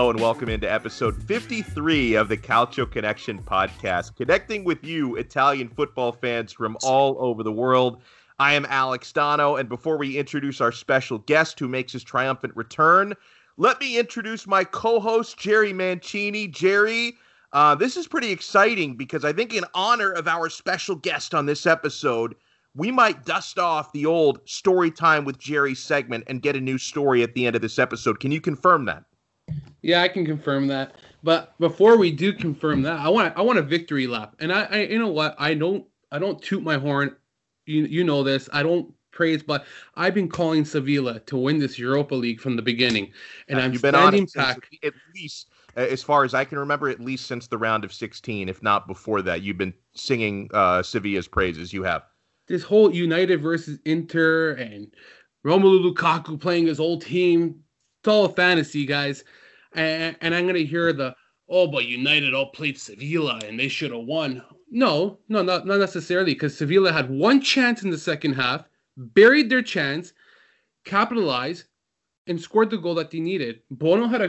Hello and welcome into episode 53 of the Calcio Connection podcast, connecting with you Italian football fans from all over the world. I am Alex Dono, and before we introduce our special guest who makes his triumphant return, let me introduce my co-host, Jerry Mancini. Jerry, this is pretty exciting because I think in honor of our special guest on this episode, we might dust off the old Story Time with Jerry segment and get a new story at the end of this episode. Can you confirm that? Yeah, I can confirm that. But before we do confirm that, I want a victory lap. And I you know what? I don't toot my horn. You know this. I don't praise, but I've been calling Sevilla to win this Europa League from the beginning. And I'm standing back. At least, as far as I can remember, at least since the round of 16, if not before that, you've been singing Sevilla's praises. You have. This whole United versus Inter and Romelu Lukaku playing his old team, it's all a fantasy, guys. And I'm going to hear but United outplayed Sevilla and they should have won. No, not necessarily, because Sevilla had one chance in the second half, buried their chance, capitalized, and scored the goal that they needed. Bono had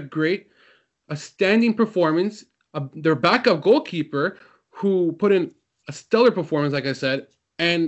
a standing performance. Their backup goalkeeper, who put in a stellar performance, like I said, and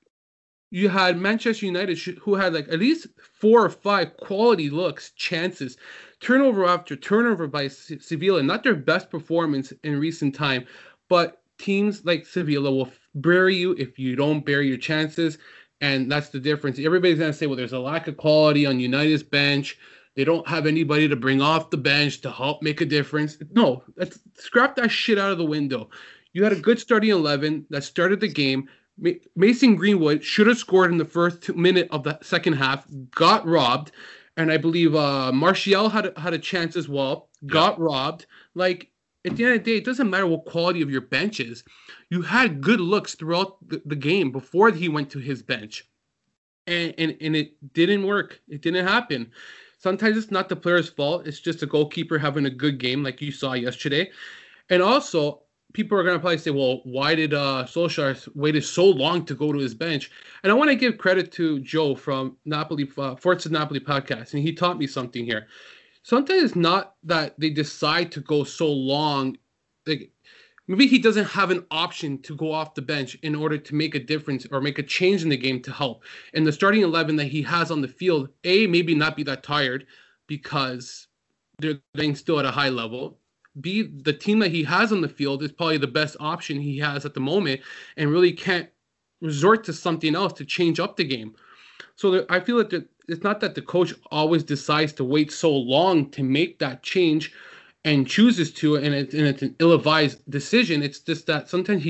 you had Manchester United, who had like at least 4 or 5 quality looks, chances, turnover after turnover by Sevilla. Not their best performance in recent time, but teams like Sevilla will bury you if you don't bury your chances, and that's the difference. Everybody's going to say, well, there's a lack of quality on United's bench. They don't have anybody to bring off the bench to help make a difference. No, scrap that shit out of the window. You had a good starting 11 that started the game. Mason Greenwood should have scored in the first minute of the second half, got robbed, and I believe Martial had a chance as well, got robbed. Like, at the end of the day, it doesn't matter what quality of your bench is. You had good looks throughout the game before he went to his bench, and it didn't work. It didn't happen. Sometimes it's not the player's fault. It's just a goalkeeper having a good game like you saw yesterday. And also, people are going to probably say, well, why did Solskjaer waited so long to go to his bench? And I want to give credit to Joe from Napoli, Forza Napoli podcast, and he taught me something here. Sometimes it's not that they decide to go so long. Like, maybe he doesn't have an option to go off the bench in order to make a difference or make a change in the game to help. And the starting 11 that he has on the field, maybe not be that tired because they're playing still at a high level. B, the team that he has on the field is probably the best option he has at the moment and really can't resort to something else to change up the game. So I feel that it's not that the coach always decides to wait so long to make that change and chooses to, and it's an ill-advised decision. It's just that sometimes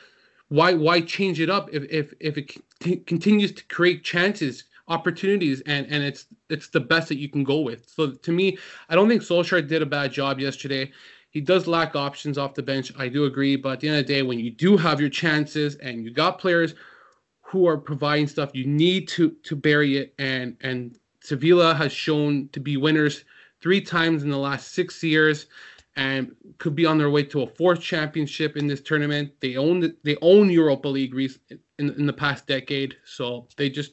why change it up if it continues to create chances, opportunities, and it's the best that you can go with. So to me, I don't think Solskjaer did a bad job yesterday. He does lack options off the bench. I do agree. But at the end of the day, when you do have your chances and you got players who are providing stuff, you need to bury it. And Sevilla has shown to be winners 3 times in the last 6 years and could be on their way to a 4th championship in this tournament. They own Europa League in the past decade. So they just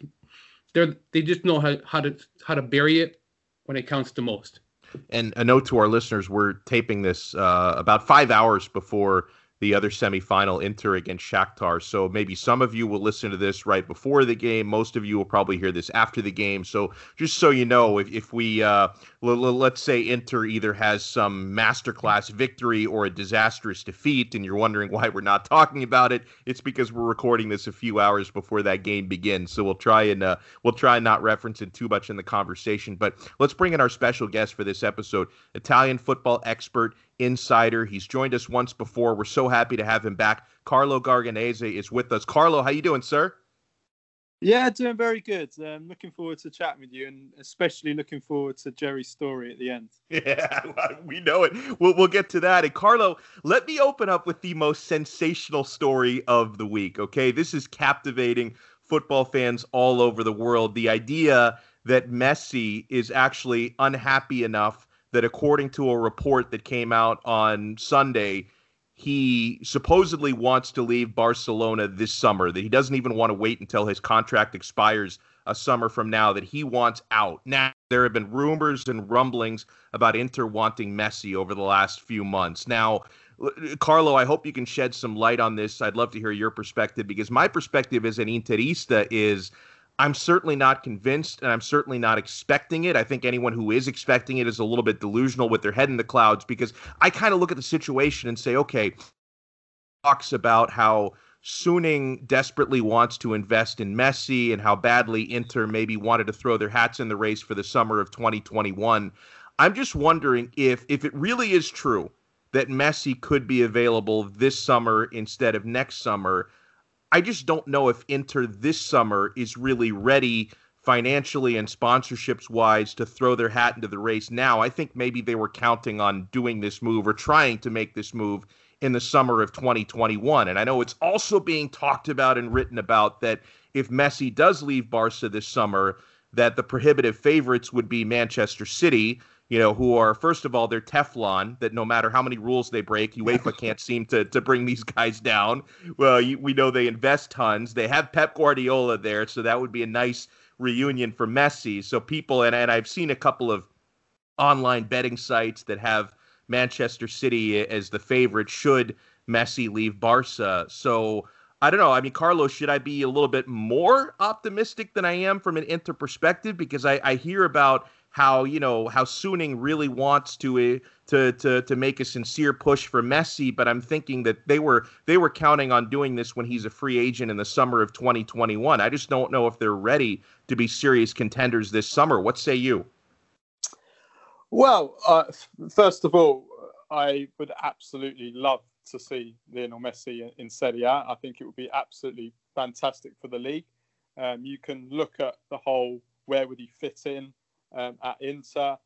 know how to bury it when it counts the most. And a note to our listeners, we're taping this about 5 hours before the other semifinal, Inter against Shakhtar. So maybe some of you will listen to this right before the game. Most of you will probably hear this after the game. So just so you know, if we, let's say Inter either has some masterclass victory or a disastrous defeat, and you're wondering why we're not talking about it, it's because we're recording this a few hours before that game begins. So we'll try and not reference it too much in the conversation. But let's bring in our special guest for this episode, Italian football expert, insider. He's joined us once before. We're so happy to have him back. Carlo Garganese is with us. Carlo, how you doing, sir? Yeah, doing very good. Looking forward to chatting with you, and especially looking forward to Jerry's story at the end. Yeah, we know it. We'll get to that. And Carlo, let me open up with the most sensational story of the week, okay? This is captivating football fans all over the world. The idea that Messi is actually unhappy enough that, according to a report that came out on Sunday, he supposedly wants to leave Barcelona this summer, that he doesn't even want to wait until his contract expires a summer from now, that he wants out. Now, there have been rumors and rumblings about Inter wanting Messi over the last few months. Now, Carlo, I hope you can shed some light on this. I'd love to hear your perspective, because my perspective as an Interista is I'm certainly not convinced, and I'm certainly not expecting it. I think anyone who is expecting it is a little bit delusional with their head in the clouds, because I kind of look at the situation and say, okay, talks about how Suning desperately wants to invest in Messi and how badly Inter maybe wanted to throw their hats in the race for the summer of 2021. I'm just wondering if it really is true that Messi could be available this summer instead of next summer. I just don't know if Inter this summer is really ready financially and sponsorships wise to throw their hat into the race now. I think maybe they were counting on doing this move or trying to make this move in the summer of 2021. And I know it's also being talked about and written about that if Messi does leave Barca this summer, that the prohibitive favorites would be Manchester City, who are, first of all, they're Teflon, that no matter how many rules they break, UEFA can't seem to bring these guys down. Well, we know they invest tons. They have Pep Guardiola there, so that would be a nice reunion for Messi. So people, and I've seen a couple of online betting sites that have Manchester City as the favorite should Messi leave Barca. So I don't know. I mean, Carlos, should I be a little bit more optimistic than I am from an Inter perspective? Because I hear about how Suning really wants to make a sincere push for Messi, but I'm thinking that they were counting on doing this when he's a free agent in the summer of 2021. I just don't know if they're ready to be serious contenders this summer. What say you? Well, first of all, I would absolutely love to see Lionel Messi in Serie A. I think it would be absolutely fantastic for the league. You can look at the whole, where would he fit in at Inter?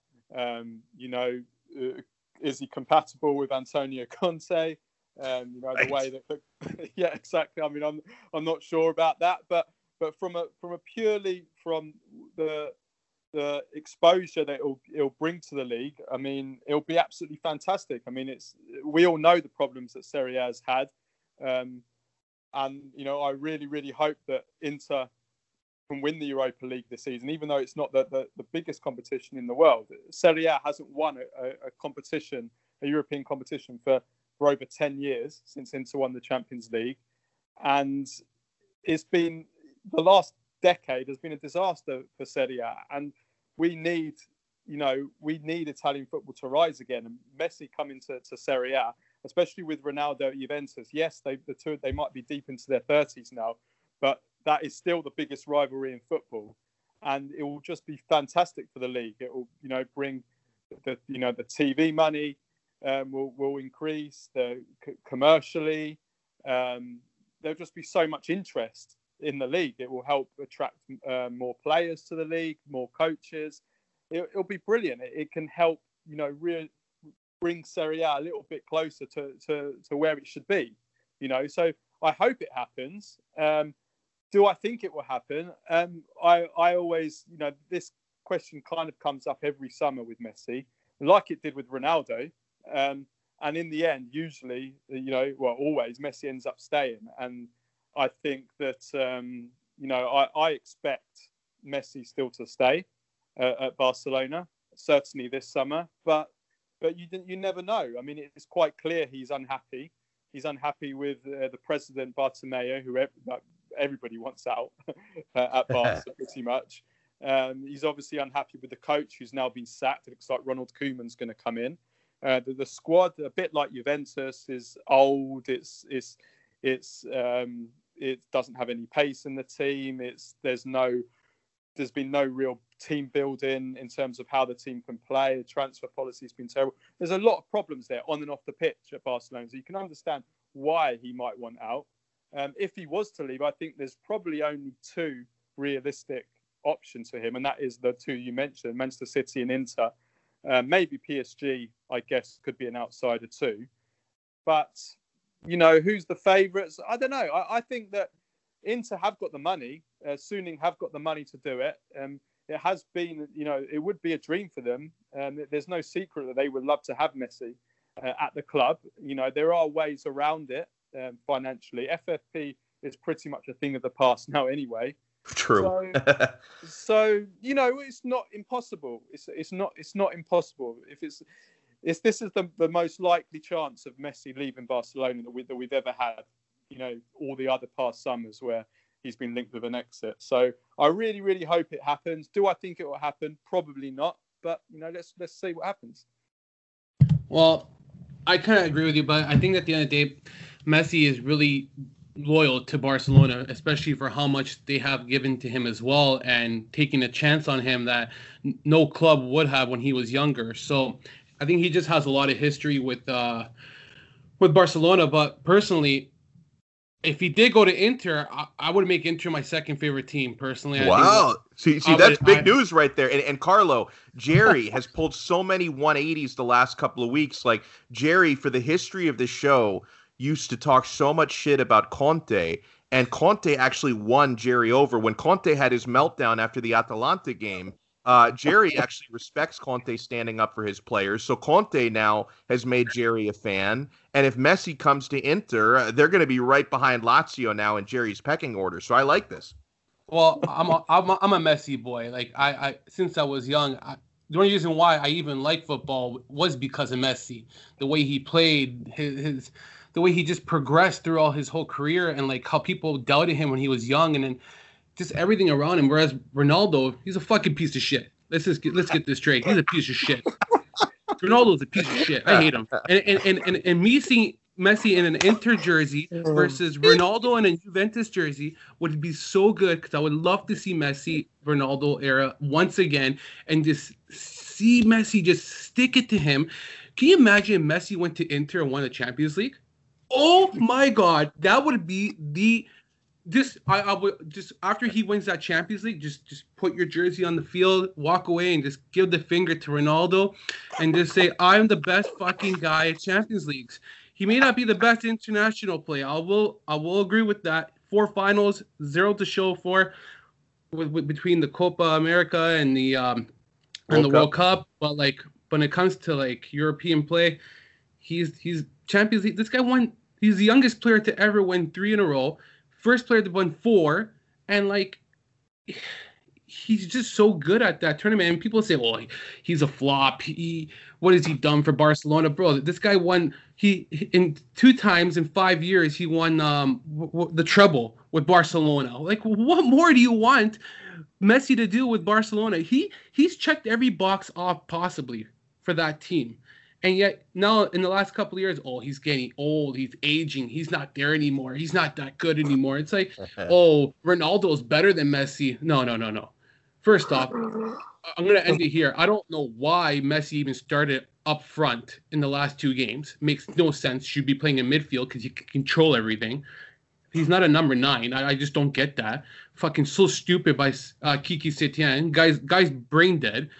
Is he compatible with Antonio Conte? Right. The way that, yeah, exactly. I mean, I'm not sure about that, but from a purely from the exposure that it'll bring to the league, I mean, it'll be absolutely fantastic. I mean, we all know the problems that Serie A has had, and I really, really hope that Inter can win the Europa League this season, even though it's not the biggest competition in the world. Serie A hasn't won a competition, a European competition, for over 10 years since Inter won the Champions League, and it's been the last decade has been a disaster for Serie A, and we need Italian football to rise again. And Messi coming to Serie A, especially with Ronaldo at Juventus. Yes, they might be deep into their 30s now, but that is still the biggest rivalry in football, and it will just be fantastic for the league. It will, bring the TV money will increase, commercially. There'll just be so much interest in the league. It will help attract more players to the league, more coaches. It'll be brilliant. It can help, bring Serie A little bit closer to where it should be. So I hope it happens. Do I think it will happen? I always, this question kind of comes up every summer with Messi, like it did with Ronaldo. And in the end, usually, always Messi ends up staying. And I think that, I expect Messi still to stay at Barcelona, certainly this summer. But you never know. I mean, it's quite clear he's unhappy. He's unhappy with the president, Bartomeu, who everybody wants out at Barca, pretty much. He's obviously unhappy with the coach, who's now been sacked. It looks like Ronald Koeman's going to come in. The squad, a bit like Juventus, is old. It doesn't have any pace in the team. There's been no real team building in terms of how the team can play. The transfer policy has been terrible. There's a lot of problems there on and off the pitch at Barcelona. So you can understand why he might want out. If he was to leave, I think there's probably only two realistic options for him, and that is the two you mentioned, Manchester City and Inter. Maybe PSG, I guess, could be an outsider too. But, who's the favourites? I don't know. I think that Inter have got the money. Suning have got the money to do it. It has been, it would be a dream for them. There's no secret that they would love to have Messi at the club. There are ways around it financially. FFP is pretty much a thing of the past now anyway. True. So you know, it's not impossible. It's not impossible. If this is the most likely chance of Messi leaving Barcelona that we've ever had. You know, all the other past summers where he's been linked with an exit. So I really, really hope it happens. Do I think it will happen? Probably not. But you know, let's see what happens. Well, I kind of agree with you, but I think at the end of the day, Messi is really loyal to Barcelona, especially for how much they have given to him as well, and taking a chance on him that no club would have when he was younger. So I think he just has a lot of history with Barcelona. But personally, if he did go to Inter, I would make Inter my second favorite team, personally. Wow. See, that's big news right there. And Carlo, Jerry has pulled so many 180s the last couple of weeks. Like, Jerry, for the history of the show, used to talk so much shit about Conte, and Conte actually won Jerry over. When Conte had his meltdown after the Atalanta game, Jerry actually respects Conte standing up for his players. So Conte now has made Jerry a fan. And if Messi comes to Inter, they're going to be right behind Lazio now in Jerry's pecking order. So I like this. Well, I'm a Messi boy. Like I since I was young, the only reason why I even like football was because of Messi. The way he played, the way he just progressed through all his whole career, and like how people doubted him when he was young, and then just everything around him. Whereas Ronaldo, he's a fucking piece of shit. Let's get this straight. He's a piece of shit. Ronaldo's a piece of shit. I hate him. And me seeing Messi in an Inter jersey versus Ronaldo in a Juventus jersey would be so good, because I would love to see Messi Ronaldo era once again and just see Messi just stick it to him. Can you imagine Messi went to Inter and won the Champions League? Oh my God, that would be the. I would just, after he wins that Champions League, just put your jersey on the field, walk away, and just give the finger to Ronaldo, and just say, "I'm the best fucking guy at Champions Leagues." He may not be the best international player. I will agree with that. 4 finals, 0 to show for, between the Copa America and the World Cup. But like when it comes to like European play, he's Champions League. This guy won. He's the youngest player to ever win 3 in a row. First player to win 4, and like he's just so good at that tournament. And people say, "Well, he's a flop. What has he done for Barcelona, bro?" This guy won. He in 2 times in 5 years he won the treble with Barcelona. Like, what more do you want Messi to do with Barcelona? He's checked every box off possibly for that team. And yet now in the last couple of years, he's getting old. He's aging. He's not there anymore. He's not that good anymore. It's like, Ronaldo's better than Messi. No. First off, I'm going to end it here. I don't know why Messi even started up front in the last 2 games. Makes no sense. Should be playing in midfield because you can control everything. He's not a number 9. I just don't get that. Fucking so stupid by Kiki Setien. Guy's brain dead.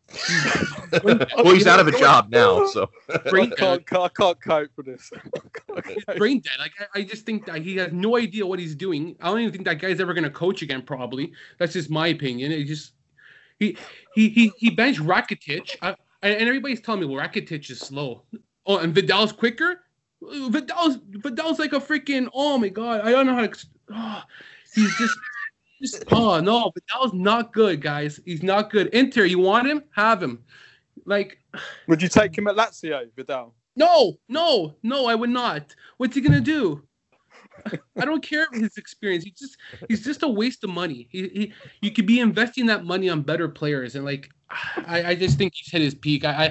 Well, he's out of a job now, so I can't cope with this. Brain dead. Like I just think that he has no idea what he's doing. I don't even think that guy's ever going to coach again. Probably. That's just my opinion. It just he benched Rakitic, and everybody's telling me, well, Rakitic is slow. Oh, and Vidal's quicker. Vidal's like a freaking. Oh my God, I don't know how to. He's just. No, but that was not good, guys. He's not good. Inter, you want him? Have him. Like, would you take him at Lazio, Vidal? No, I would not. What's he gonna do? I don't care about his experience. He's just a waste of money. You could be investing that money on better players, and like, I just think he's hit his peak. I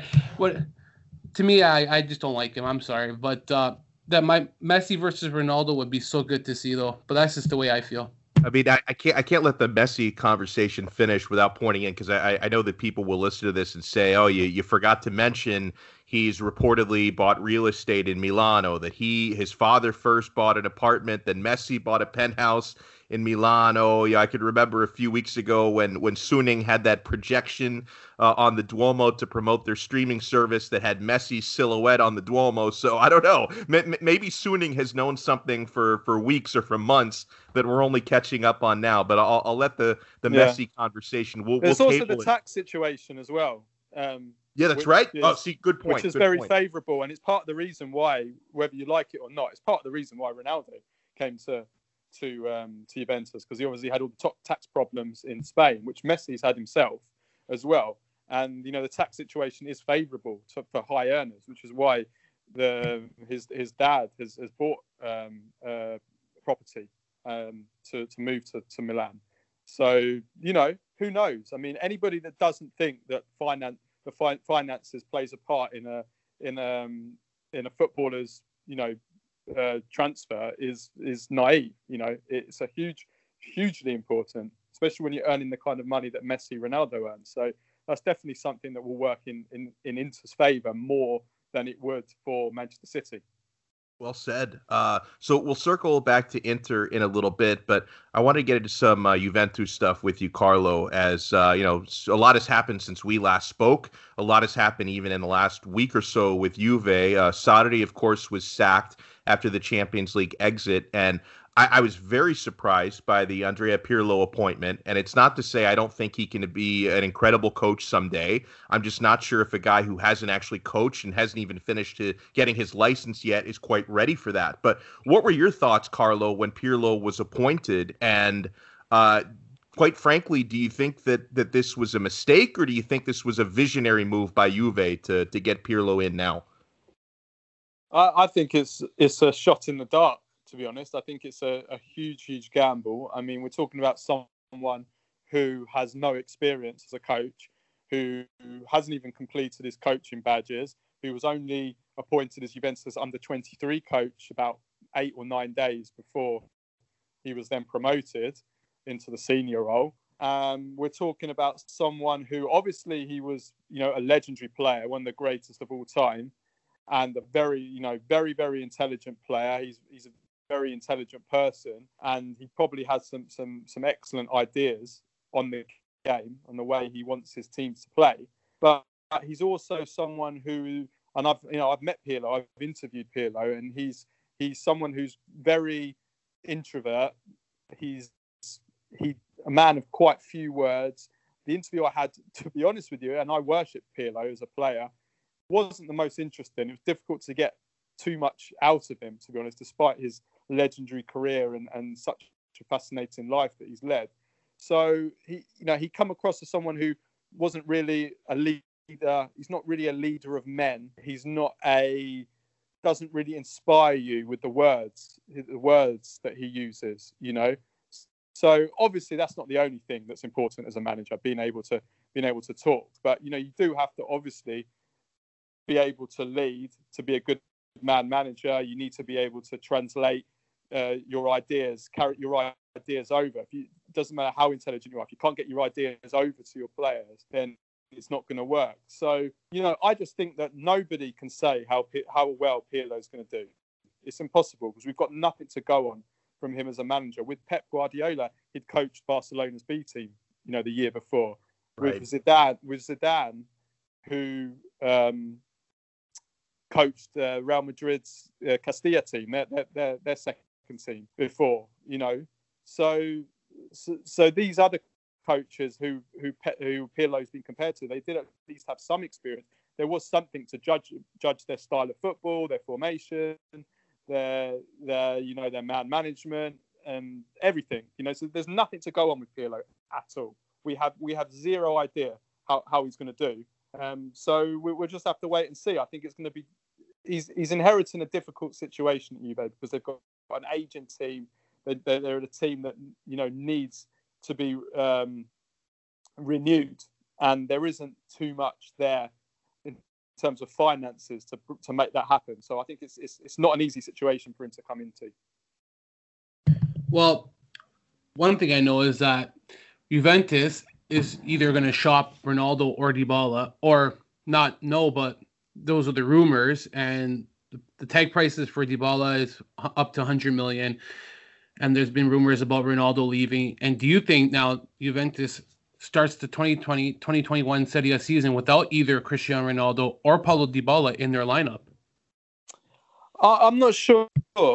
just don't like him. I'm sorry, but that my Messi versus Ronaldo would be so good to see, though. But that's just the way I feel. I mean, I can't let the Messi conversation finish without pointing in, because I know that people will listen to this and say, "Oh, you forgot to mention he's reportedly bought real estate in Milano. That his father first bought an apartment, then Messi bought a penthouse in Milano." Yeah, I could remember a few weeks ago when Suning had that projection on the Duomo to promote their streaming service that had Messi's silhouette on the Duomo. So I don't know. Maybe Suning has known something for weeks or for months that we're only catching up on now. But I'll let the Messi conversation. There's also the tax situation as well. Yeah, that's right. Good point. Which is very favourable, and it's part of the reason why, whether you like it or not, it's part of the reason why Ronaldo came to to Juventus, because he obviously had all the top tax problems in Spain, which Messi's had himself as well. And the tax situation is favourable for high earners, which is why his dad has bought property to move to Milan. So who knows? I mean, anybody that doesn't think that finances plays a part in a footballer's transfer is naive. It's a hugely important, especially when you're earning the kind of money that Messi, Ronaldo earns. So that's definitely something that will work in Inter's favour more than it would for Manchester City. Well said. So we'll circle back to Inter in a little bit, but I want to get into some Juventus stuff with you, Carlo, as a lot has happened since we last spoke. A lot has happened even in the last week or so with Juve. Sarri, of course, was sacked after the Champions League exit, and I was very surprised by the Andrea Pirlo appointment, and it's not to say I don't think he can be an incredible coach someday. I'm just not sure if a guy who hasn't actually coached and hasn't even finished getting his license yet is quite ready for that. But what were your thoughts, Carlo, when Pirlo was appointed? And quite frankly, do you think that this was a mistake, or do you think this was a visionary move by Juve to get Pirlo in now? I think it's a shot in the dark. To be honest, I think it's a huge gamble. I mean, we're talking about someone who has no experience as a coach, who hasn't even completed his coaching badges, who was only appointed as Juventus under-23 coach about 8 or 9 days before he was then promoted into the senior role. We're talking about someone who obviously he was, a legendary player, one of the greatest of all time, and a very, very intelligent player. He's a very intelligent person, and he probably has some excellent ideas on the game, on the way he wants his teams to play. But he's also someone who, and I've met Pirlo, I've interviewed Pirlo, and he's someone who's very introvert. He's a man of quite few words. The interview I had, to be honest with you, and I worship Pirlo as a player, wasn't the most interesting. It was difficult to get too much out of him, to be honest, despite his legendary career and such a fascinating life that he's led. So he come across as someone who wasn't really a leader. He's not really a leader of men. He's doesn't really inspire you with the words that he uses, So obviously that's not the only thing that's important as a manager, being able to talk. But you do have to obviously be able to lead, to be a good man manager. You need to be able to translate your ideas, carry your ideas over. It doesn't matter how intelligent you are, if you can't get your ideas over to your players, then it's not going to work. So I just think that nobody can say how well Pirlo is going to do. It's impossible, because we've got nothing to go on from him as a manager. With Pep Guardiola, he'd coached Barcelona's B team, the year before. Right. With Zidane, who coached Real Madrid's Castilla team, their second team before, So these other coaches who Pirlo's been compared to, they did at least have some experience. There was something to judge their style of football, their formation, their man management and everything. So there's nothing to go on with Pirlo at all. We have zero idea how he's going to do. So we'll just have to wait and see. I think it's going to be. He's inheriting a difficult situation at Juve, because they've got an aging team. They're a team that needs to be renewed, and there isn't too much there in terms of finances to make that happen. So I think it's not an easy situation for him to come into. Well, one thing I know is that Juventus is either going to shop Ronaldo or Dybala, or not know, but those are the rumors, and the tag prices for Dybala is up to 100 million, and there's been rumors about Ronaldo leaving. And do you think now Juventus starts the 2020-2021 Serie A season without either Cristiano Ronaldo or Paulo Dybala in their lineup? I'm not sure.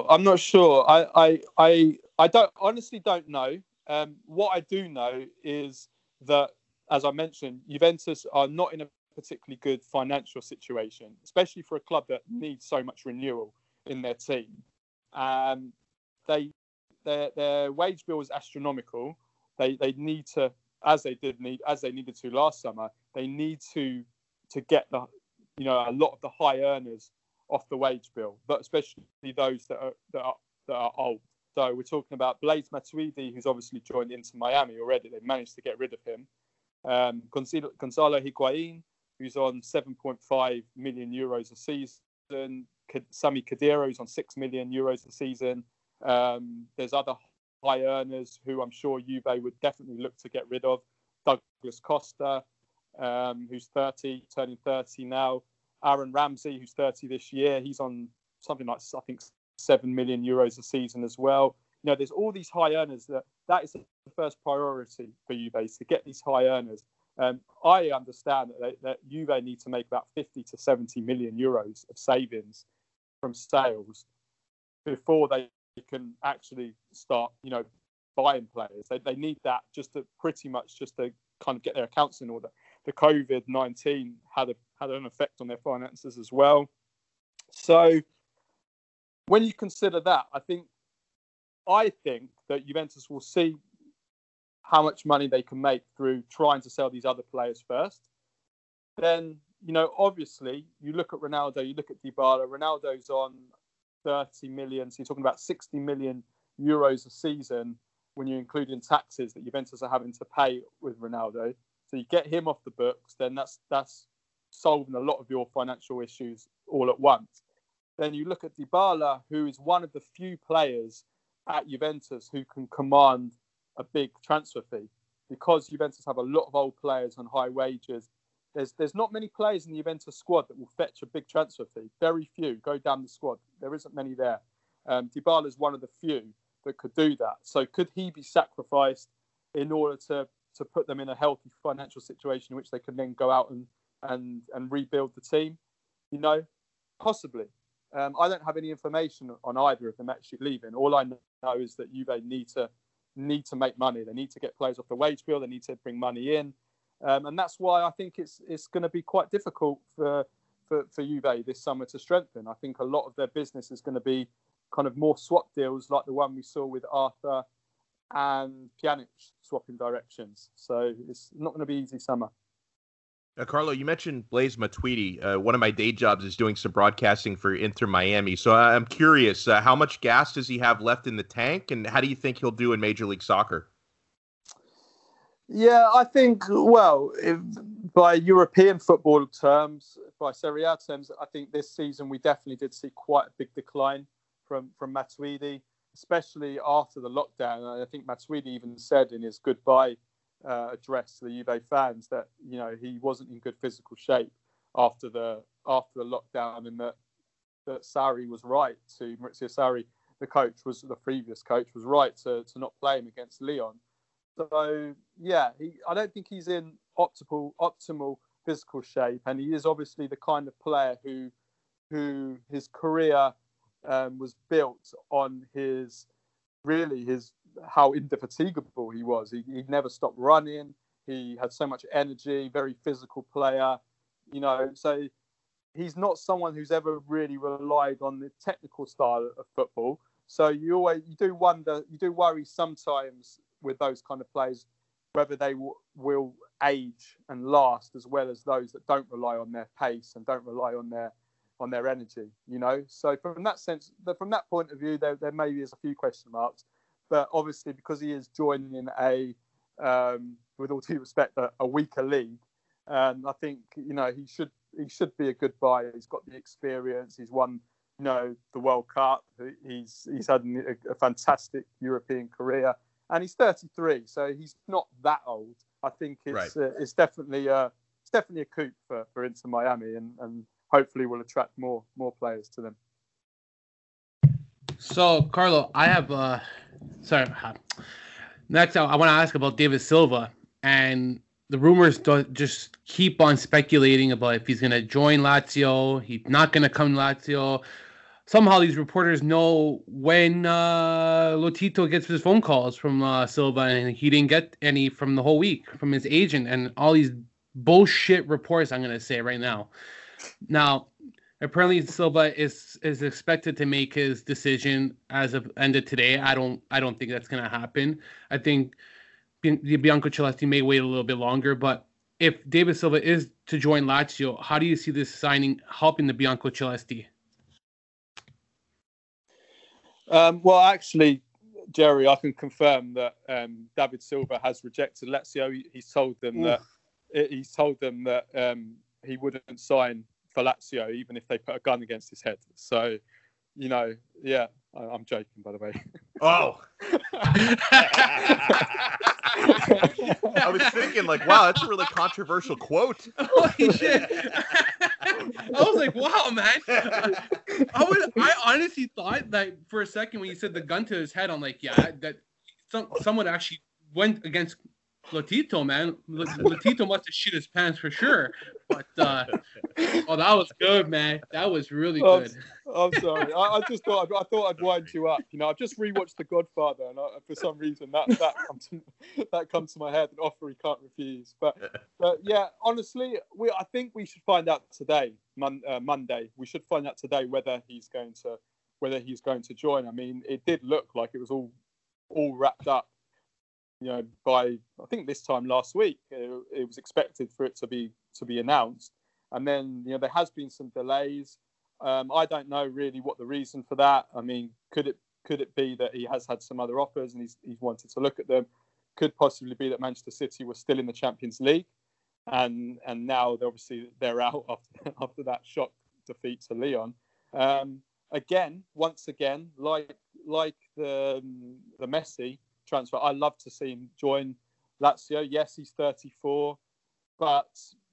I honestly don't know. What I do know is that, as I mentioned, Juventus are not in a particularly good financial situation, especially for a club that needs so much renewal in their team. their wage bill is astronomical. They need to, as they needed to last summer, they need to get a lot of the high earners off the wage bill, but especially those that are old. So we're talking about Blaise Matuidi, who's obviously joined Inter Miami already. They've managed to get rid of him. Gonzalo Higuain, who's on 7.5 million euros a season. Sami Khedira, who's on 6 million euros a season. There's other high earners who I'm sure Juve would definitely look to get rid of. Douglas Costa, who's 30, turning 30 now. Aaron Ramsey, who's 30 this year. He's on something like, I think, 7 million euros a season as well. There's all these high earners that is the first priority for Juve, is to get these high earners. I understand that Juve need to make about 50 to 70 million euros of savings from sales before they can actually start, buying players. They need that just to kind of get their accounts in order. The COVID-19 had an effect on their finances as well. So when you consider that, I think that Juventus will see how much money they can make through trying to sell these other players first. Then, obviously, you look at Ronaldo, you look at Dybala. Ronaldo's on 30 million, so you're talking about 60 million euros a season when you include in taxes that Juventus are having to pay with Ronaldo. So you get him off the books, then that's solving a lot of your financial issues all at once. Then you look at Dybala, who is one of the few players at Juventus who can command a big transfer fee. Because Juventus have a lot of old players on high wages, there's not many players in the Juventus squad that will fetch a big transfer fee. Very few. Go down the squad. There isn't many there. Dybala is one of the few that could do that. So could he be sacrificed in order to put them in a healthy financial situation in which they can then go out and rebuild the team? Possibly. I don't have any information on either of them actually leaving. All I know is that Juve need to make money. They need to get players off the wage bill. They need to bring money in. And that's why I think it's going to be quite difficult for Juve this summer to strengthen. I think a lot of their business is going to be kind of more swap deals like the one we saw with Arthur and Pjanic swapping directions. So it's not going to be easy summer. Carlo, you mentioned Blaise Matuidi. One of my day jobs is doing some broadcasting for Inter Miami. So I'm curious, how much gas does he have left in the tank, and how do you think he'll do in Major League Soccer? Yeah, I think, by European football terms, by Serie A terms, I think this season we definitely did see quite a big decline from Matuidi, especially after the lockdown. And I think Matuidi even said in his goodbye address to the Juve fans that he wasn't in good physical shape after the lockdown, and that Sarri was right to Maurizio Sarri, the previous coach was right to not play him against Lyon. So yeah, I don't think he's in optimal physical shape, and he is obviously the kind of player who his career was built on how indefatigable he was. He never stopped running. He had so much energy, very physical player, so he's not someone who's ever really relied on the technical style of football. So you do worry sometimes with those kind of players whether they will age and last as well as those that don't rely on their pace and don't rely on their energy, So from that point of view, there maybe is a few question marks. But obviously, because he is joining with all due respect, a weaker league, I think he should be a good buy. He's got the experience. He's won, the World Cup. He's had a fantastic European career, and he's 33, so he's not that old. I think it's definitely a coup for Inter Miami, and hopefully will attract more players to them. So, Carlo, I have next I want to ask about David Silva, and the rumors just keep on speculating about if he's going to join Lazio, he's not going to come to Lazio. Somehow these reporters know when Lotito gets his phone calls from Silva, and he didn't get any from the whole week from his agent, and all these bullshit reports I'm going to say right now. Now, Apparently, Silva is expected to make his decision as of end of today. I don't think that's going to happen. I think Bianco Celesti may wait a little bit longer, but if David Silva is to join Lazio, how do you see this signing helping the Bianco Celesti? Well, actually, Jerry, I can confirm that David Silva has rejected Lazio. He's told them that he wouldn't sign for Lazio even if they put a gun against his head. So, yeah, I'm joking, by the way. Oh. I was thinking, like, wow, that's a really controversial quote. Holy shit. I was like, wow, man. I honestly thought that for a second when you said the gun to his head, I'm like, yeah, that someone actually went against Lotito, man. Lotito must have shit his pants for sure. But that was good, man. That was really good. I'm sorry. I just thought I'd wind you up. I've just rewatched The Godfather, and for some reason that comes to my head. An offer he can't refuse. But yeah, honestly, I think we should find out today, Monday. We should find out today whether he's going to join. I mean, it did look like it was all wrapped up. By I think this time last week, it was expected for it to be announced, and then there has been some delays. I don't know really what the reason for that. I mean, could it be that he has had some other offers and he's wanted to look at them? Could possibly be that Manchester City was still in the Champions League, and now they're out after that shock defeat to Lyon. Once again, like the Messi transfer, I love to see him join Lazio. Yes, he's 34, but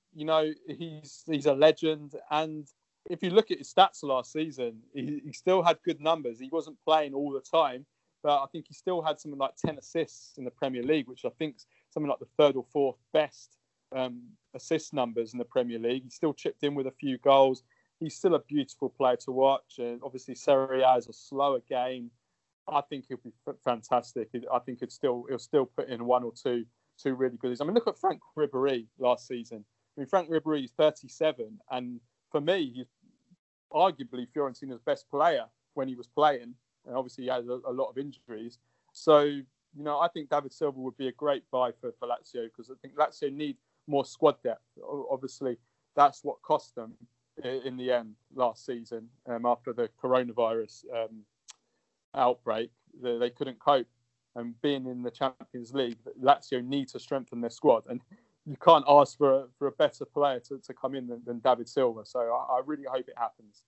he's a legend. And if you look at his stats last season, he still had good numbers. He wasn't playing all the time, but I think he still had something like 10 assists in the Premier League, which I think is something like the third or fourth best assist numbers in the Premier League. He still chipped in with a few goals. He's still a beautiful player to watch, and obviously Serie A is a slower game. I think he'll be fantastic. I think he'll still put in one or two really good. I mean, look at Franck Ribéry last season. I mean, Franck Ribéry is 37, and for me, he's arguably Fiorentina's best player when he was playing. And obviously, he has a lot of injuries. So, I think David Silva would be a great buy for Lazio, because I think Lazio need more squad depth. Obviously, that's what cost them in the end last season after the coronavirus outbreak. They couldn't cope, and being in the Champions League, Lazio need to strengthen their squad, and you can't ask for a better player to come in than David Silva. So I really hope it happens.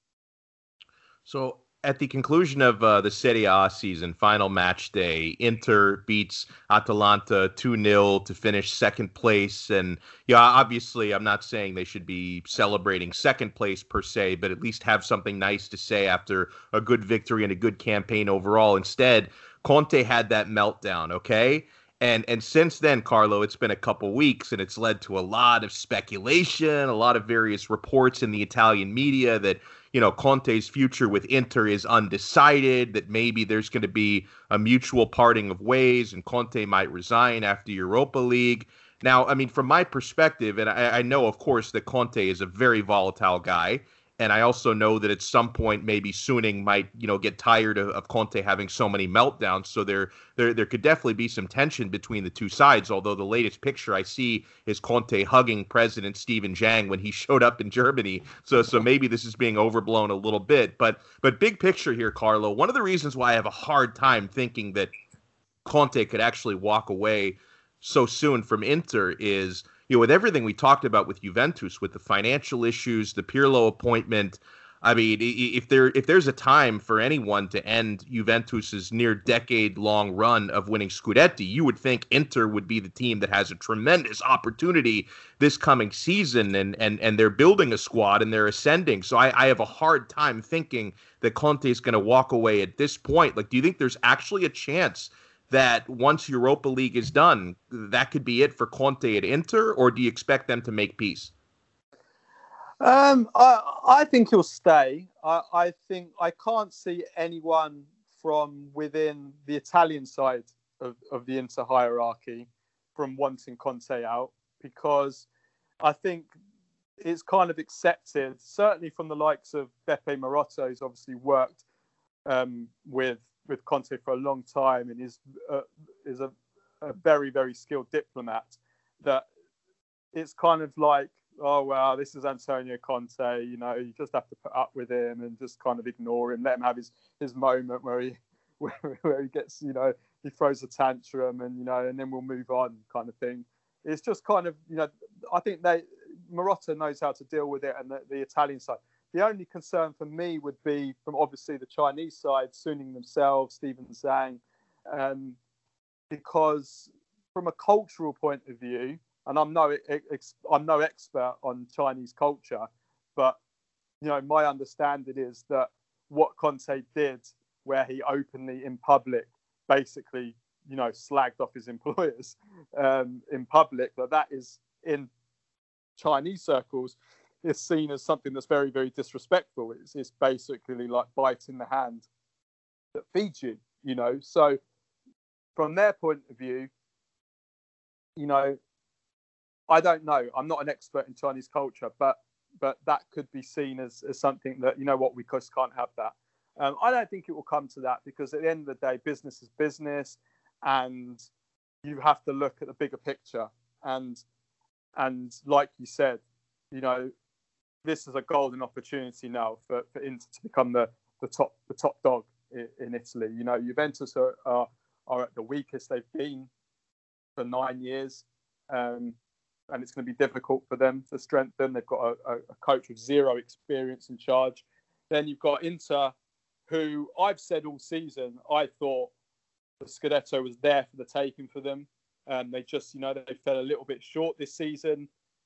So at the conclusion of the Serie A season, final match day, Inter beats Atalanta 2-0 to finish second place. And obviously I'm not saying they should be celebrating second place per se, but at least have something nice to say after a good victory and a good campaign overall. Instead, Conte had that meltdown, okay? And since then, Carlo, it's been a couple weeks, and it's led to a lot of speculation, a lot of various reports in the Italian media that, Conte's future with Inter is undecided, that maybe there's going to be a mutual parting of ways and Conte might resign after Europa League. Now, I mean, from my perspective, and I know, of course, that Conte is a very volatile guy, and I also know that at some point maybe Suning might, get tired of Conte having so many meltdowns. So there could definitely be some tension between the two sides. Although the latest picture I see is Conte hugging President Stephen Zhang when he showed up in Germany. So maybe this is being overblown a little bit. But big picture here, Carlo, one of the reasons why I have a hard time thinking that Conte could actually walk away so soon from Inter is, with everything we talked about with Juventus, with the financial issues, the Pirlo appointment. I mean, if there's a time for anyone to end Juventus's near decade-long run of winning Scudetti, you would think Inter would be the team that has a tremendous opportunity this coming season, and they're building a squad and they're ascending. So I have a hard time thinking that Conte is going to walk away at this point. Like, do you think there's actually a chance that once Europa League is done, that could be it for Conte at Inter, or do you expect them to make peace? I think he'll stay. I think I can't see anyone from within the Italian side of the Inter hierarchy from wanting Conte out, because I think it's kind of accepted, certainly from the likes of Beppe Marotta, who's obviously worked with Conte for a long time and is a very, very skilled diplomat, that it's kind of like, oh, well, this is Antonio Conte, you know, you just have to put up with him and just kind of ignore him, let him have his moment where he gets, you know, he throws a tantrum and, you know, and then we'll move on kind of thing. It's just kind of, you know, I think Marotta knows how to deal with it, and the Italian side. The only concern for me would be from obviously the Chinese side, Suning themselves, Stephen Zhang, because from a cultural point of view, and I'm no expert on Chinese culture, but you know, my understanding is that what Conte did, where he openly in public basically, you know, slagged off his employers in public, that is in Chinese circles is seen as something that's very, very disrespectful. It's basically like biting the hand that feeds you, you know. So from their point of view, you know, I don't know. I'm not an expert in Chinese culture, but that could be seen as something that, you know what, we just can't have that. I don't think it will come to that, because at the end of the day, business is business, and you have to look at the bigger picture. And like you said, you know, this is a golden opportunity now for Inter to become the top dog in Italy. You know, Juventus are at the weakest they've been for 9 years, and it's going to be difficult for them to strengthen. They've got a coach with zero experience in charge. Then you've got Inter, who I've said all season, I thought the Scudetto was there for the taking for them. They just, you know, they fell a little bit short this season.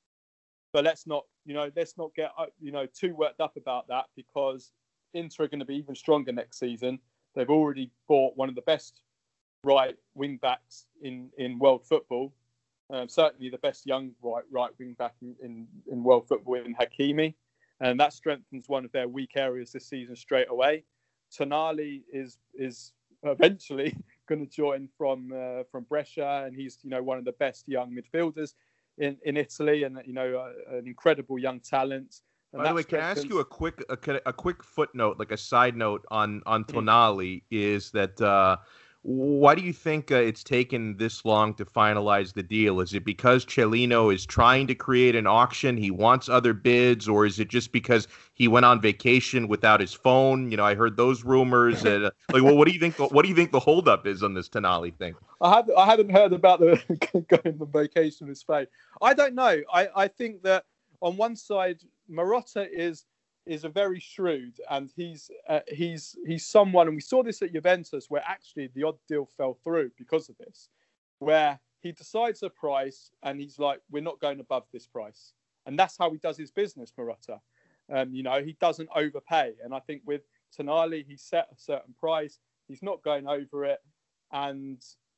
But let's not get, you know, too worked up about that, because Inter are going to be even stronger next season. They've already bought one of the best right wing backs in world football. Certainly the best young right wing back in world football in Hakimi. And that strengthens one of their weak areas this season straight away. Tonali is eventually going to join from Brescia, and he's, you know, one of the best young midfielders in Italy, and, you know, an incredible young talent. And by the way, can I ask you a quick footnote, like a side note on Tonali, is that why do you think it's taken this long to finalize the deal? Is it because Cellino is trying to create an auction, he wants other bids, or is it just because he went on vacation without his phone? You know, I heard those rumors. Like, well, what do you think? What do you think the holdup is on this Tonali thing? I hadn't heard about the going on vacation with his phone. I don't know. I think that on one side, Marotta is a very shrewd, and he's someone, and we saw this at Juventus, where actually the odd deal fell through because of this, where he decides a price and he's like, we're not going above this price. And that's how he does his business, Marotta. You know, he doesn't overpay. And I think with Tonali, he set a certain price. He's not going over it. And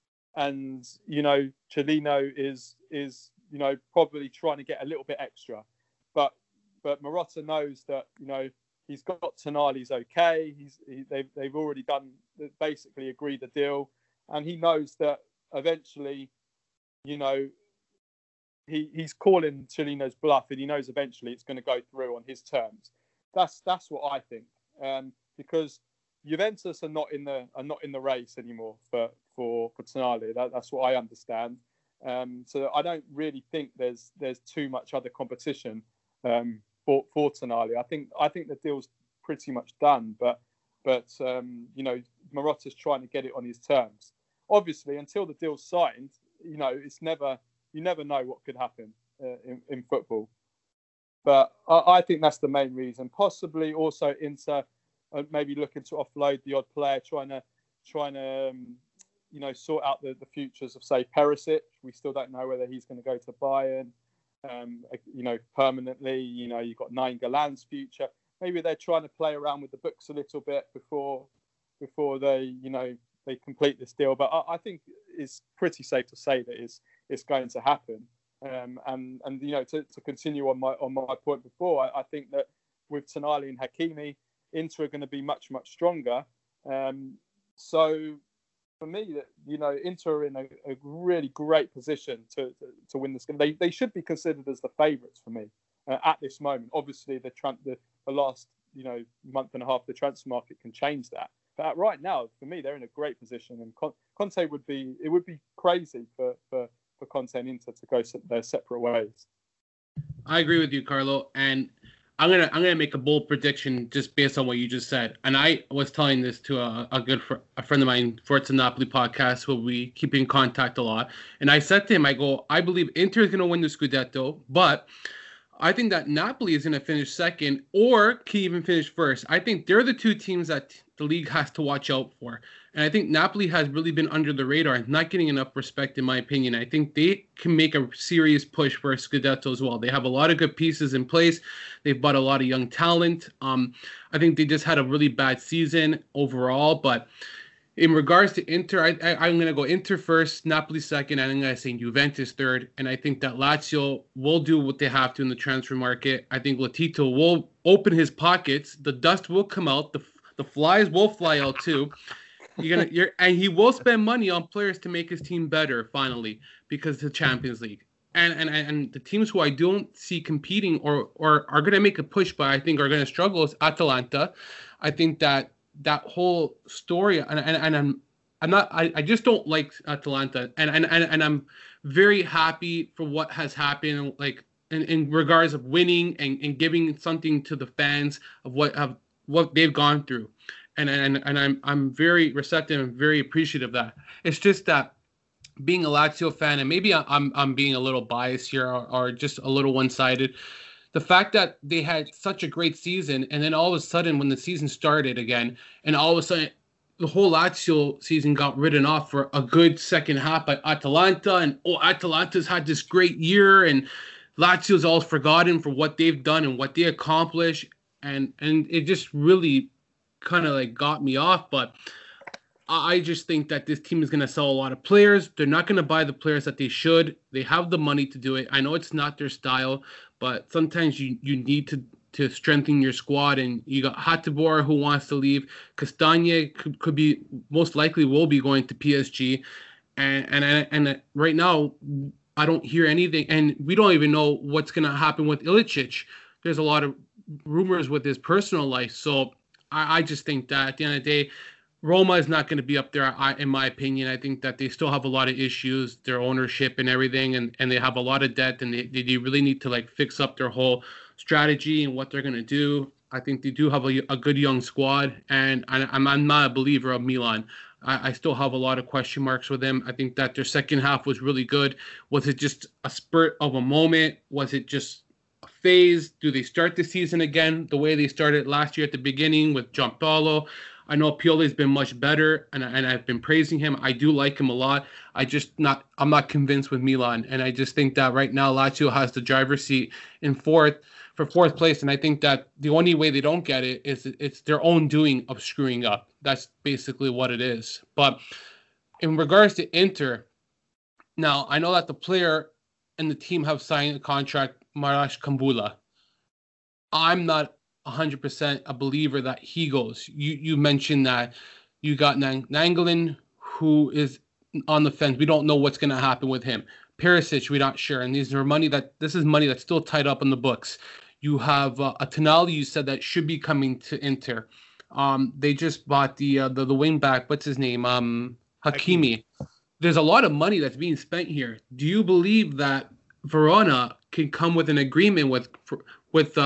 you know, Cellino is, you know, probably trying to get a little bit extra. But Marotta knows that, you know, he's got Tonali's okay. They've already basically agreed the deal, and he knows that eventually, you know, he's calling Cellino's bluff, and he knows eventually it's going to go through on his terms. That's what I think, because Juventus are not in the race anymore for Tonali. That's what I understand. So I don't really think there's too much other competition for Tonali. I think the deal's pretty much done, but you know, Marotta's trying to get it on his terms. Obviously, until the deal's signed, you know, you never know what could happen in football. But I think that's the main reason. Possibly also Inter maybe looking to offload the odd player, trying to you know, sort out the futures of, say, Perisic. We still don't know whether he's going to go to Bayern. You know, permanently. You know, you've got Nainggolan's future. Maybe they're trying to play around with the books a little bit before they, you know, they complete this deal. But I think it's pretty safe to say that it's going to happen. And you know, to continue on my point before, I think that with Tonali and Hakimi, Inter are going to be much, much stronger. So for me, that, you know, Inter are in a really great position to win this game. They should be considered as the favourites for me. at this moment. Obviously, the last month and a half, the transfer market can change that. But right now, for me, they're in a great position, and Conte would be crazy for Conte and Inter to go their separate ways. I agree with you, Carlo, and I'm gonna make a bold prediction just based on what you just said. And I was telling this to a friend of mine, Forza Napoli podcast, who we keep in contact a lot. And I said to him, I believe Inter is gonna win the Scudetto, but I think that Napoli is going to finish second or can even finish first. I think they're the two teams that the league has to watch out for. And I think Napoli has really been under the radar and not getting enough respect, in my opinion. I think they can make a serious push for a Scudetto as well. They have a lot of good pieces in place. They've bought a lot of young talent. I think they just had a really bad season overall, but in regards to Inter, I'm going to go Inter first, Napoli second, and I'm going to say Juventus third. And I think that Lazio will do what they have to in the transfer market. I think Lotito will open his pockets. The dust will come out. The flies will fly out too. And he will spend money on players to make his team better finally because of the Champions League. And the teams who I don't see competing or are going to make a push, but I think are going to struggle is Atalanta. I think that whole story, I just don't like Atalanta, and I'm very happy for what has happened, like in regards of winning and giving something to the fans of what they've gone through, and I'm very receptive and very appreciative of that. It's just that being a Lazio fan, and maybe I'm being a little biased here or just a little one-sided. The fact that they had such a great season, and then all of a sudden when the season started again, and all of a sudden the whole Lazio season got written off for a good second half by Atalanta, and Atalanta's had this great year, and Lazio's all forgotten for what they've done and what they accomplished, and it just really kind of like got me off. But I just think that this team is going to sell a lot of players. They're not going to buy the players that they should. They have the money to do it. I know it's not their style, but sometimes you need to strengthen your squad. And you got Hateboer who wants to leave. Castagne could be, most likely will be going to PSG. And right now, I don't hear anything. And we don't even know what's going to happen with Ilicic. There's a lot of rumors with his personal life. So I just think that at the end of the day, Roma is not going to be up there, in my opinion. I think that they still have a lot of issues, their ownership and everything, and they have a lot of debt, and they really need to like fix up their whole strategy and what they're going to do. I think they do have a good young squad, and I'm not a believer of Milan. I still have a lot of question marks with them. I think that their second half was really good. Was it just a spurt of a moment? Was it just a phase? Do they start the season again the way they started last year at the beginning with Giampaolo? I know Pioli's been much better, and I've been praising him. I do like him a lot. I'm not convinced with Milan, and I just think that right now Lazio has the driver's seat for fourth place, and I think that the only way they don't get it is it's their own doing of screwing up. That's basically what it is. But in regards to Inter, now I know that the player and the team have signed a contract, Marash Kambula. I'm not 100% a believer that he goes. You mentioned that you got Nainggolan, who is on the fence. We don't know what's going to happen with him. Perisic, we're not sure. And this is money that's still tied up in the books. You have a Tonali, you said that should be coming to Inter. They just bought the wing back. What's his name? Hakimi. There's a lot of money that's being spent here. Do you believe that Verona can come with an agreement with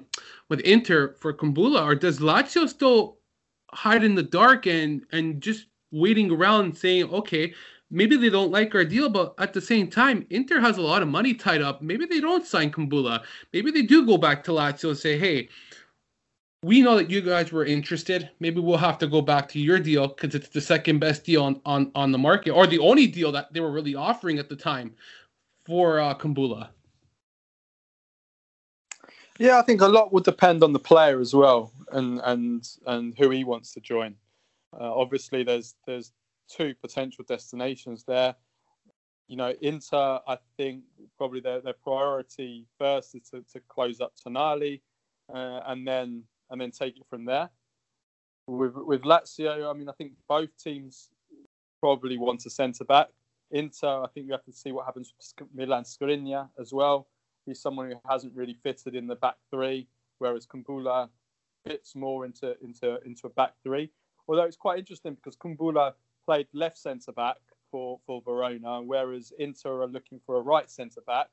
Inter for Kambula, or does Lazio still hide in the dark and just waiting around and saying, okay, maybe they don't like our deal, but at the same time, Inter has a lot of money tied up. Maybe they don't sign Kambula. Maybe they do go back to Lazio and say, hey, we know that you guys were interested. Maybe we'll have to go back to your deal because it's the second best deal on the market, or the only deal that they were really offering at the time for Kambula. Yeah, I think a lot would depend on the player as well, and who he wants to join. Obviously, there's two potential destinations there. You know, Inter, I think probably their priority first is to close up Tonali, and then take it from there. With Lazio, I mean, I think both teams probably want a centre back. Inter, I think we have to see what happens with Milan Skriniar as well. he's someone who hasn't really fitted in the back three, whereas Kumbula fits more into a back three. Although it's quite interesting because Kumbula played left centre back for Verona, whereas Inter are looking for a right centre back.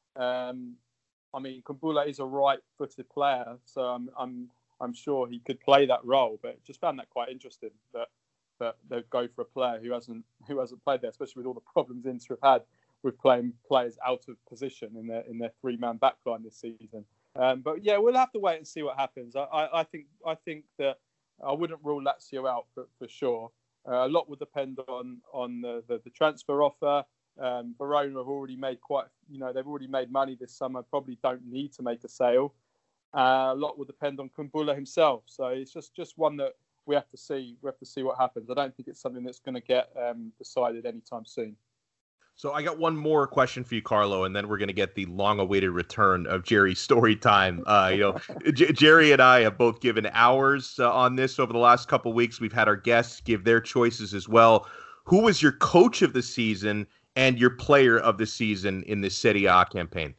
I mean, Kumbula is a right-footed player, so I'm sure he could play that role. But just found that quite interesting that they'd go for a player who hasn't played there, especially with all the problems Inter have had with playing players out of position in their three-man backline this season. But yeah, we'll have to wait and see what happens. I think that I wouldn't rule Lazio out for sure. A lot will depend on the transfer offer. Verona have already made they've already made money this summer. Probably don't need to make a sale. A lot will depend on Kumbula himself. So it's just one that we have to see. We have to see what happens. I don't think it's something that's going to get decided anytime soon. So I got one more question for you, Carlo, and then we're going to get the long-awaited return of Jerry's story time. Jerry and I have both given hours on this over the last couple of weeks. We've had our guests give their choices as well. Who was your coach of the season and your player of the season in the Serie A campaign?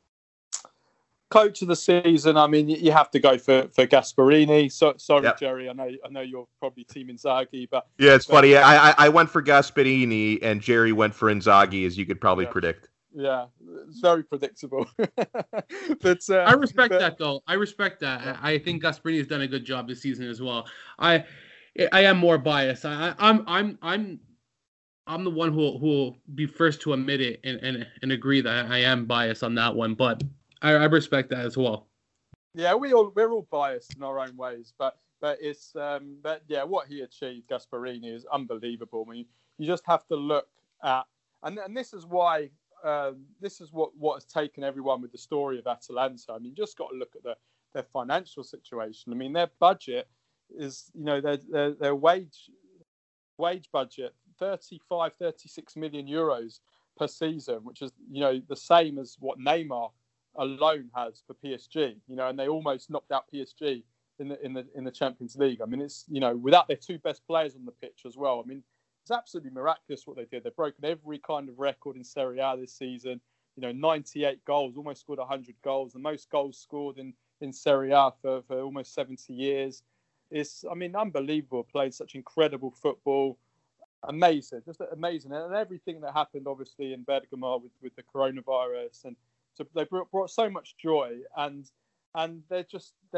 Coach of the season, I mean, you have to go for Gasperini. Sorry, yep. Jerry, I know you're probably Team Inzaghi, but yeah, it's funny. I went for Gasperini and Jerry went for Inzaghi, as you could probably predict. Yeah, it's very predictable. But I respect that, though. I respect that. I think Gasperini has done a good job this season as well. I am more biased. I'm the one who will be first to admit it and agree that I am biased on that one, but I respect that as well. Yeah, we're all biased in our own ways, but it's what he achieved, Gasperini, is unbelievable. I mean, you just have to look at, and this is why this is what has taken everyone with the story of Atalanta. I mean, you just got to look at their financial situation. I mean, their budget is, their wage budget, 36 million euros per season, which is, the same as what Neymar alone has for PSG, and they almost knocked out PSG in the Champions League. I mean, it's, without their two best players on the pitch as well. I mean, it's absolutely miraculous what they did. They've broken every kind of record in Serie A this season. 98 goals, almost scored 100 goals, the most goals scored in Serie A for almost 70 years. It's, I mean, unbelievable. Played such incredible football. Amazing, just amazing. And everything that happened, obviously, in Bergamo with the coronavirus, and so they brought so much joy, and they're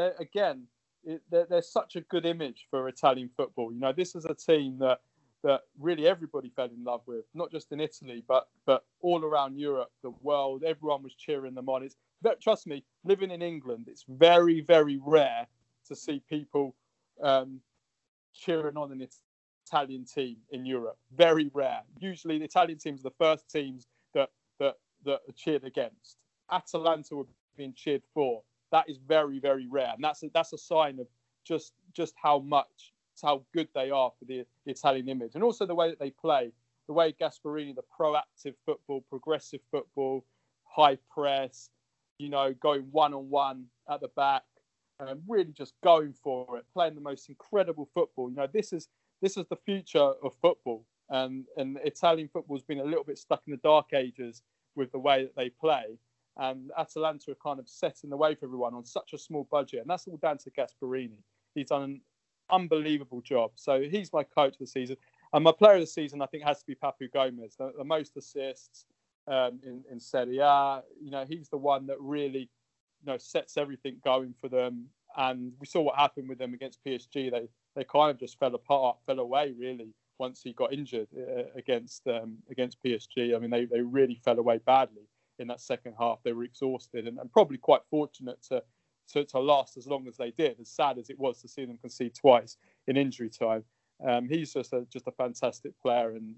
such a good image for Italian football. This is a team that really everybody fell in love with, not just in Italy, but all around Europe, the world. Everyone was cheering them on. Trust me, living in England, it's very, very rare to see people cheering on an Italian team in Europe. Very rare. Usually, the Italian teams are the first teams that are cheered against. Atalanta were being cheered for. That is very, very rare, and that's a sign of just how good they are for the Italian image, and also the way that they play, the way Gasperini, the proactive football, progressive football, high press, going one-on-one at the back, really just going for it, playing the most incredible football. This is the future of football, and Italian football's been a little bit stuck in the dark ages with the way that they play. And Atalanta are kind of setting the way for everyone on such a small budget. And that's all down to Gasperini. He's done an unbelievable job. So he's my coach of the season. And my player of the season, I think, has to be Papu Gomez. The most assists in Serie A. He's the one that really, sets everything going for them. And we saw what happened with them against PSG. They kind of just fell away, really, once he got injured against PSG. I mean, they really fell away badly. In that second half, they were exhausted and probably quite fortunate to last as long as they did. As sad as it was to see them concede twice in injury time, he's just a fantastic player, and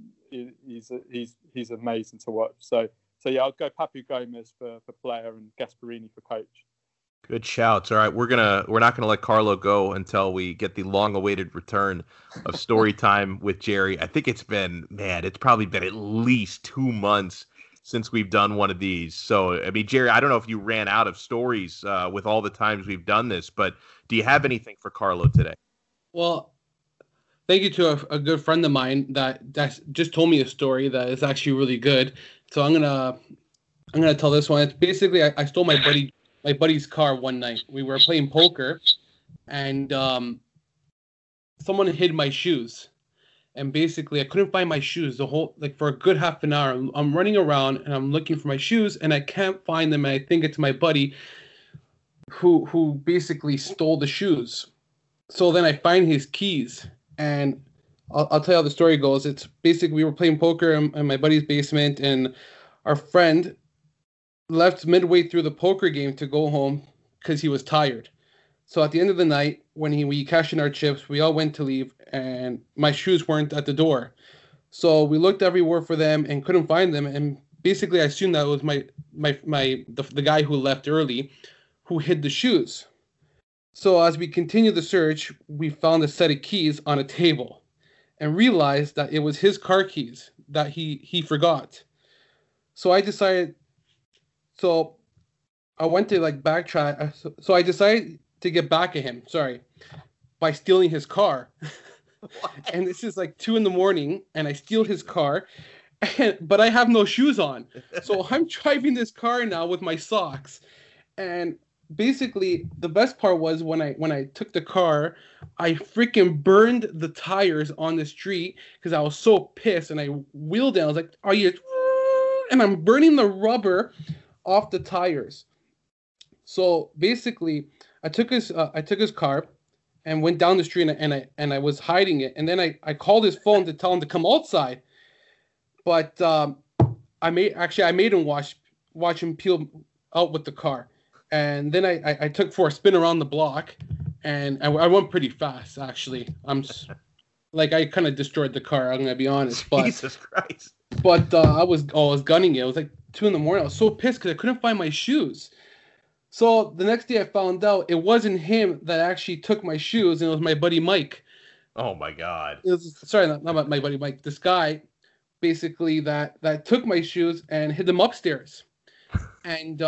he's amazing to watch. So yeah, I'll go Papu Gomez for player and Gasperini for coach. Good shouts. All right, we're not gonna let Carlo go until we get the long-awaited return of story time with Jerry. I think it's probably been at least 2 months since we've done one of these. So, I mean, Jerry, I don't know if you ran out of stories with all the times we've done this, but do you have anything for Carlo today? Well, thank you to a good friend of mine that just told me a story that is actually really good. So I'm going to I'm gonna tell this one. It's basically I stole my buddy's car one night. We were playing poker, and someone hid my shoes. And basically, I couldn't find my shoes the whole for a good half an hour. I'm running around and I'm looking for my shoes, and I can't find them. And I think it's my buddy who basically stole the shoes. So then I find his keys, and I'll tell you how the story goes. It's basically we were playing poker in my buddy's basement, and our friend left midway through the poker game to go home because he was tired. So at the end of the night, when we cashed in our chips, we all went to leave, and my shoes weren't at the door. So we looked everywhere for them and couldn't find them. And basically, I assumed that it was the guy who left early, who hid the shoes. So as we continued the search, we found a set of keys on a table, and realized that it was his car keys that he forgot. So I decided. So I went to backtrack. So I decided to get back at him, by stealing his car. And this is 2 a.m, and I steal his car, but I have no shoes on. So I'm driving this car now with my socks. And basically, the best part was when I took the car, I freaking burned the tires on the street because I was so pissed. And I wheeled down. I was like, "Are you?" And I'm burning the rubber off the tires. So basically, I took his car and went down the street, and I was hiding it. And then I called his phone to tell him to come outside. But I made him watch him peel out with the car. And then I took for a spin around the block, and I went pretty fast, actually. I kind of destroyed the car, I'm gonna be honest. But Jesus Christ. But I was gunning it. It was 2 a.m. I was so pissed because I couldn't find my shoes. So the next day I found out it wasn't him that actually took my shoes, and it was my buddy Mike. Oh my God. It was, sorry, not my buddy Mike. This guy, basically, that took my shoes and hid them upstairs. And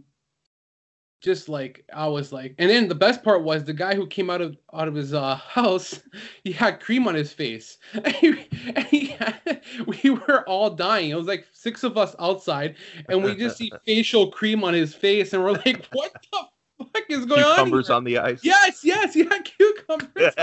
I was and then the best part was the guy who came out of his house, he had cream on his face. We were all dying. It was 6 of us outside, and we just see facial cream on his face, and we're like, "What the fuck is going on?" Cucumbers on the ice. Yes, yeah, cucumbers.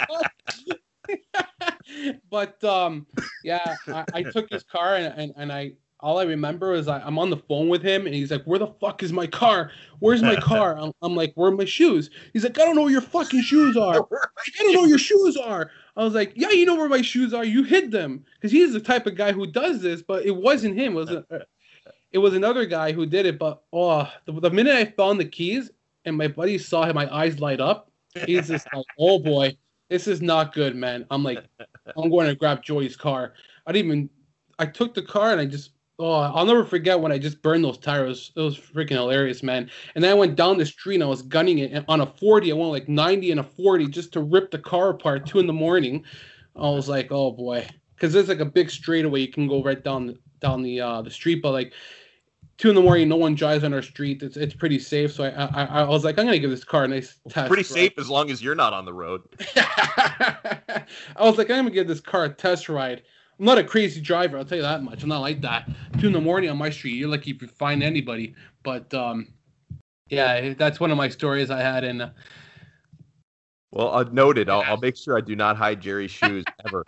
But yeah, I took his car, and I. All I remember is I'm on the phone with him, and he's like, "Where the fuck is my car? Where's my car?" I'm like, "Where are my shoes?" He's like, "I don't know where your fucking shoes are. I don't know where your shoes are." I was like, "Yeah, you know where my shoes are. You hid them." Because he's the type of guy who does this, but it wasn't him. It was another guy who did it. But the minute I found the keys and my buddy saw him, my eyes light up. He's just like, "Oh boy, this is not good, man." I'm like, I'm going to grab Joey's car. I took the car, and I'll never forget when I just burned those tires. It was freaking hilarious, man. And then I went down the street, and I was gunning it. And on a 40, I went 90 and a 40 just to rip the car apart 2 a.m. I was like, oh, boy. Because there's a big straightaway. You can go right down the street. But 2 a.m, no one drives on our street. It's pretty safe. So I was like, I'm going to give this car a nice test. Pretty safe as long as you're not on the road. I was like, I'm going to give this car a test ride. I'm not a crazy driver, I'll tell you that much. I'm not like that. 2 a.m. on my street, you're lucky if you find anybody. But yeah, that's one of my stories I had. And well, noted. I'll make sure I do not hide Jerry's shoes ever.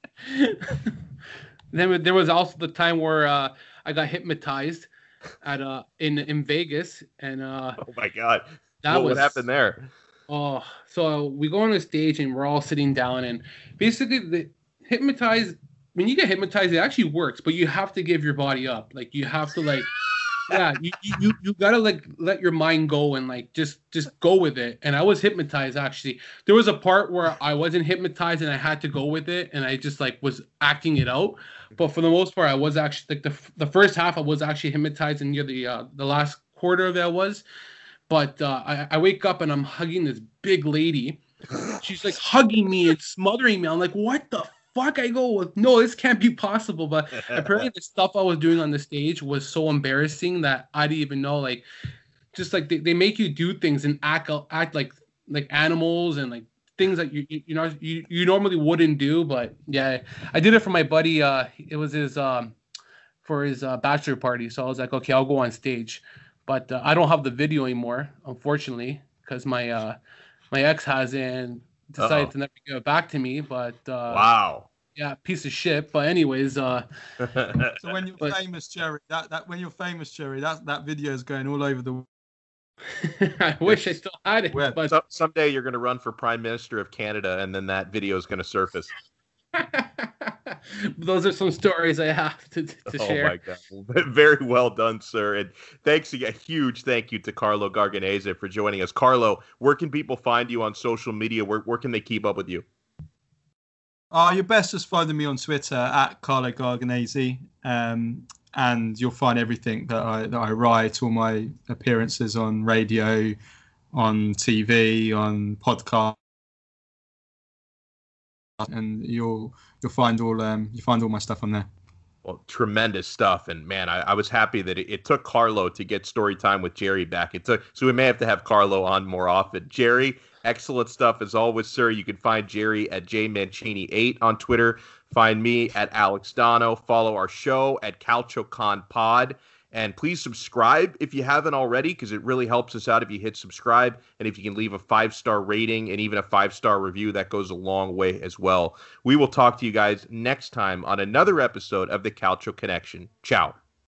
Then there was also the time where I got hypnotized at in Vegas, and oh my God, what happened there? Oh, so we go on a stage, and we're all sitting down, and basically the hypnotized. When you get hypnotized, it actually works, but you have to give your body up. You have to yeah, you gotta let your mind go and just go with it. And I was hypnotized, actually. There was a part where I wasn't hypnotized and I had to go with it, and I just was acting it out. But for the most part, I was actually the first half I was actually hypnotized, and near the last quarter of that was. But I wake up and I'm hugging this big lady. She's hugging me and smothering me. I'm like, what the fuck? I go, no, this can't be possible. But apparently the stuff I was doing on the stage was so embarrassing that I didn't even know. They make you do things and act like animals and things that you normally wouldn't do. But yeah, I did it for my buddy. It was his for his bachelor party. So I was like, okay, I'll go on stage. But I don't have the video anymore, unfortunately, because my ex has it and decided to never give it back to me. But wow. Yeah, piece of shit. But anyways, so when you're famous, Jerry, that video is going all over the. I wish I still had it. Web. But someday you're going to run for Prime Minister of Canada, and then that video is going to surface. Those are some stories I have to share. Oh my God. Very well done, sir. And thanks again. Huge thank you to Carlo Garganese for joining us. Carlo, where can people find you on social media? Where can they keep up with you? Your best just follow me on Twitter at Carlo Garganese, and you'll find everything that I write, all my appearances on radio, on TV, on podcast, and you'll find all my stuff on there. Well, tremendous stuff. And man, I was happy that it took Carlo to get story time with Jerry back. So we may have to have Carlo on more often. Jerry, excellent stuff as always, sir. You can find Jerry at jmancini8 on Twitter. Find me at Alex Dono. Follow our show at CalcioCon Pod. And please subscribe if you haven't already, because it really helps us out if you hit subscribe. And if you can leave a 5-star rating and even a 5-star review, that goes a long way as well. We will talk to you guys next time on another episode of the Calcio Connection. Ciao.